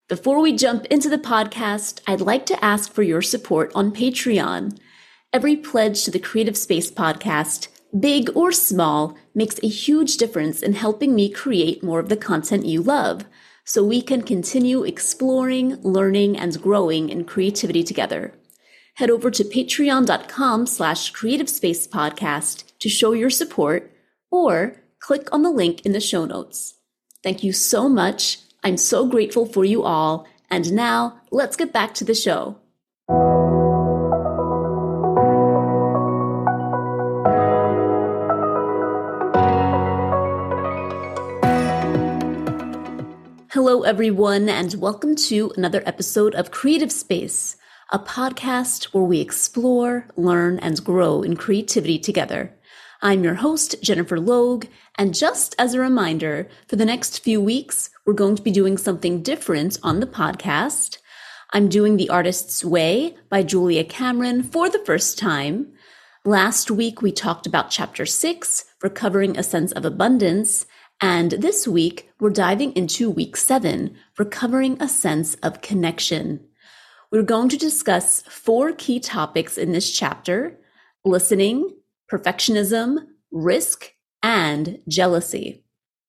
Before we jump into the podcast, I'd like to ask for your support on Patreon. Every pledge to the Creative Space podcast, big or small, makes a huge difference in helping me create more of the content you love, so we can continue exploring, learning, and growing in creativity together. Head over to patreon.com/creativespacepodcast to show your support, or click on the link in the show notes. Thank you so much. I'm so grateful for you all. And now let's get back to the show. Hello, everyone, and welcome to another episode of Creative Space, a podcast where we explore, learn, and grow in creativity together. I'm your host, Jennifer Logue, and just as a reminder, for the next few weeks, we're going to be doing something different on the podcast. I'm doing The Artist's Way by Julia Cameron for the first time. Last week, we talked about Chapter 6, Recovering a Sense of Abundance, and this week, we're diving into Week 7, Recovering a Sense of Connection. We're going to discuss 4 key topics in this chapter: listening, perfectionism, risk, and jealousy.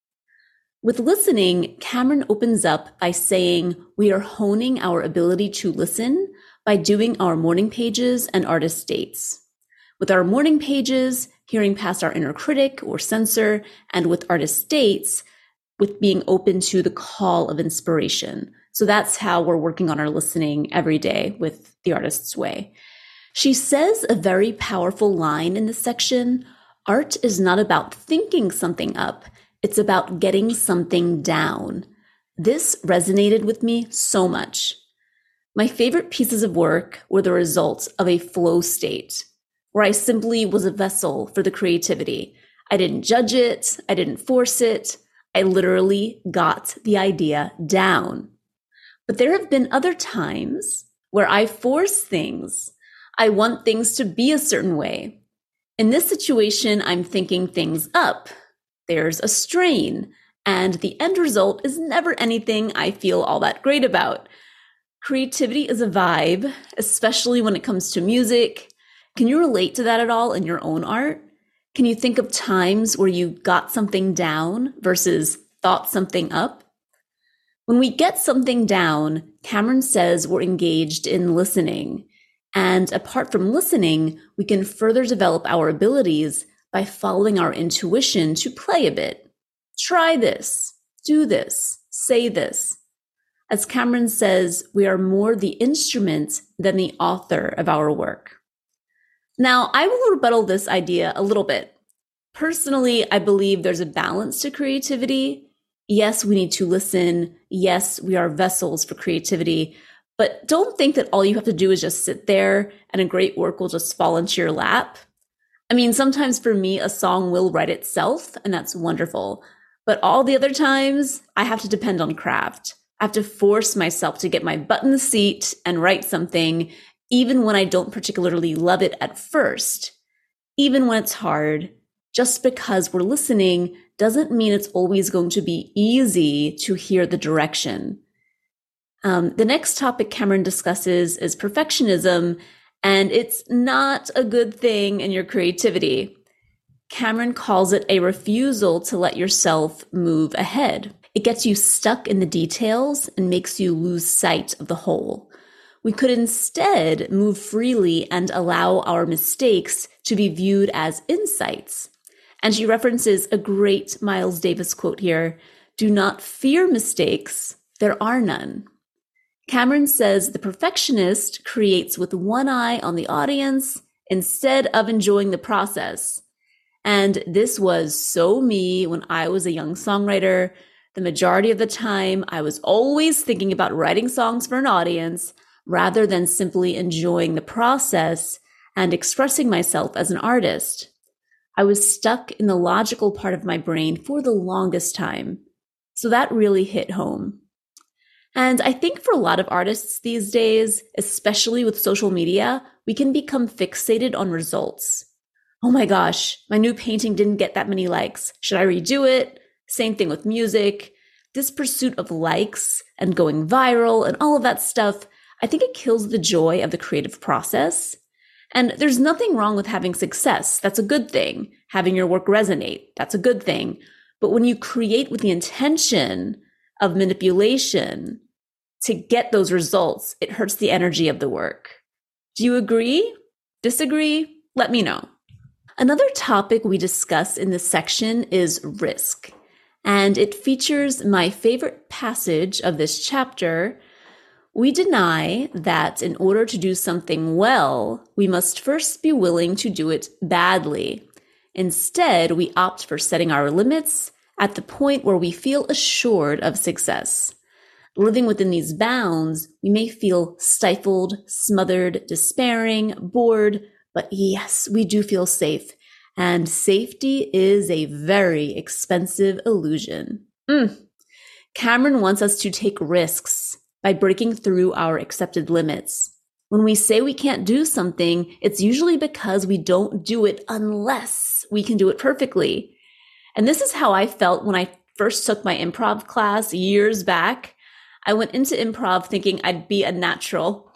With listening, Cameron opens up by saying we are honing our ability to listen by doing our morning pages and artist dates. With our morning pages, hearing past our inner critic or censor, and with artist dates, with being open to the call of inspiration. So that's how we're working on our listening every day with The Artist's Way. She says a very powerful line in this section: art is not about thinking something up, it's about getting something down. This resonated with me so much. My favorite pieces of work were the result of a flow state, where I simply was a vessel for the creativity. I didn't judge it, I didn't force it, I literally got the idea down. But there have been other times where I force things. I want things to be a certain way. In this situation, I'm thinking things up. There's a strain, and the end result is never anything I feel all that great about. Creativity is a vibe, especially when it comes to music. Can you relate to that at all in your own art? Can you think of times where you got something down versus thought something up? When we get something down, Cameron says we're engaged in listening. And apart from listening, we can further develop our abilities by following our intuition to play a bit. Try this, do this, say this. As Cameron says, we are more the instrument than the author of our work. Now, I will rebuttal this idea a little bit. Personally, I believe there's a balance to creativity. Yes, we need to listen. Yes, we are vessels for creativity. But don't think that all you have to do is just sit there and a great work will just fall into your lap. I mean, sometimes for me, a song will write itself, and that's wonderful. But all the other times, I have to depend on craft. I have to force myself to get my butt in the seat and write something, even when I don't particularly love it at first. Even when it's hard, just because we're listening doesn't mean it's always going to be easy to hear the direction. The next topic Cameron discusses is perfectionism, and it's not a good thing in your creativity. Cameron calls it a refusal to let yourself move ahead. It gets you stuck in the details and makes you lose sight of the whole. We could instead move freely and allow our mistakes to be viewed as insights. And she references a great Miles Davis quote here: "Do not fear mistakes, there are none." Cameron says the perfectionist creates with one eye on the audience instead of enjoying the process. And this was so me when I was a young songwriter. The majority of the time, I was always thinking about writing songs for an audience rather than simply enjoying the process and expressing myself as an artist. I was stuck in the logical part of my brain for the longest time. So that really hit home. And I think for a lot of artists these days, especially with social media, we can become fixated on results. Oh my gosh, my new painting didn't get that many likes. Should I redo it? Same thing with music. This pursuit of likes and going viral and all of that stuff, I think it kills the joy of the creative process. And there's nothing wrong with having success. That's a good thing. Having your work resonate, that's a good thing. But when you create with the intention of manipulation to get those results, it hurts the energy of the work. Do you agree? Disagree? Let me know. Another topic we discuss in this section is risk. And it features my favorite passage of this chapter. We deny that in order to do something well, we must first be willing to do it badly. Instead, we opt for setting our limits at the point where we feel assured of success. Living within these bounds, we may feel stifled, smothered, despairing, bored, but yes, we do feel safe. And safety is a very expensive illusion. Cameron wants us to take risks by breaking through our accepted limits. When we say we can't do something, it's usually because we don't do it unless we can do it perfectly. And this is how I felt when I first took my improv class years back. I went into improv thinking I'd be a natural.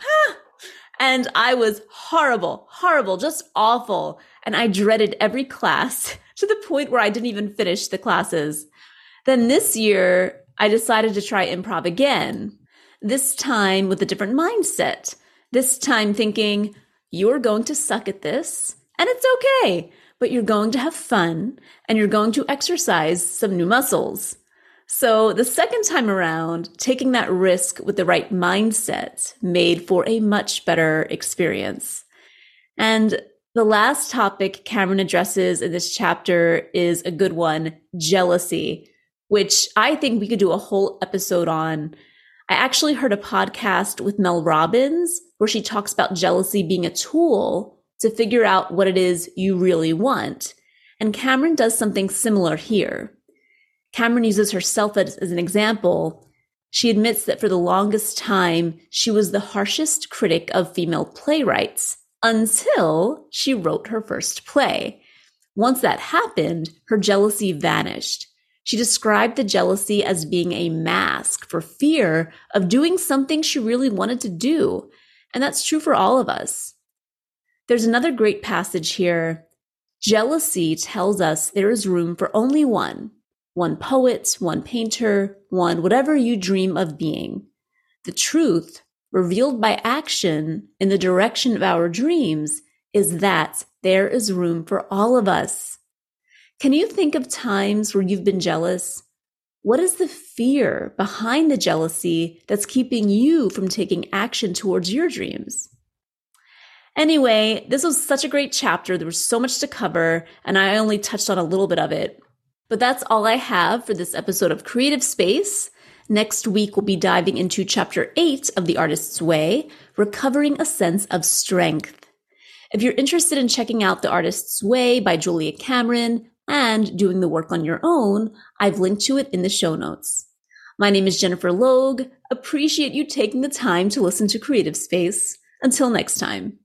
And I was horrible, just awful. And I dreaded every class to the point where I didn't even finish the classes. Then this year, I decided to try improv again. This time with a different mindset. This time thinking, you're going to suck at this, and it's okay, but you're going to have fun, and you're going to exercise some new muscles. So the second time around, taking that risk with the right mindset made for a much better experience. And the last topic Cameron addresses in this chapter is a good one, jealousy, which I think we could do a whole episode on. I actually heard a podcast with Mel Robbins where she talks about jealousy being a tool to figure out what it is you really want. And Cameron does something similar here. Cameron uses herself as an example. She admits that for the longest time, she was the harshest critic of female playwrights until she wrote her first play. Once that happened, her jealousy vanished. She described the jealousy as being a mask for fear of doing something she really wanted to do. And that's true for all of us. There's another great passage here. Jealousy tells us there is room for only one poet, one painter, one whatever you dream of being. The truth, revealed by action in the direction of our dreams, is that there is room for all of us. Can you think of times where you've been jealous? What is the fear behind the jealousy that's keeping you from taking action towards your dreams? Anyway, this was such a great chapter. There was so much to cover, and I only touched on a little bit of it. But that's all I have for this episode of Creative Space. Next week, we'll be diving into Chapter 8 of The Artist's Way, Recovering a Sense of Strength. If you're interested in checking out The Artist's Way by Julia Cameron and doing the work on your own, I've linked to it in the show notes. My name is Jennifer Logue. Appreciate you taking the time to listen to Creative Space. Until next time.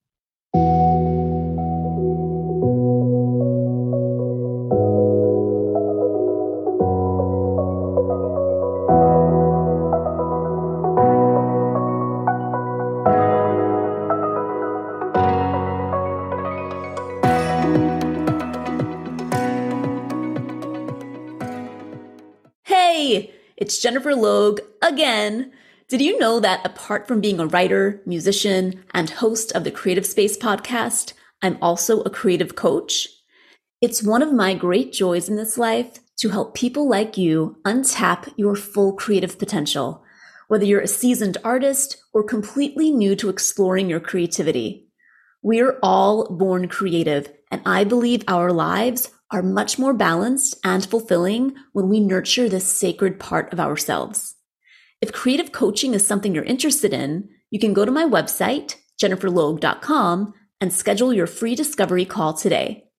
Hey, it's Jennifer Logue again. Did you know that apart from being a writer, musician, and host of the Creative Space podcast, I'm also a creative coach? It's one of my great joys in this life to help people like you untap your full creative potential, whether you're a seasoned artist or completely new to exploring your creativity. We're all born creative, and I believe our lives are much more balanced and fulfilling when we nurture this sacred part of ourselves. If creative coaching is something you're interested in, you can go to my website, jenniferlogue.com, and schedule your free discovery call today.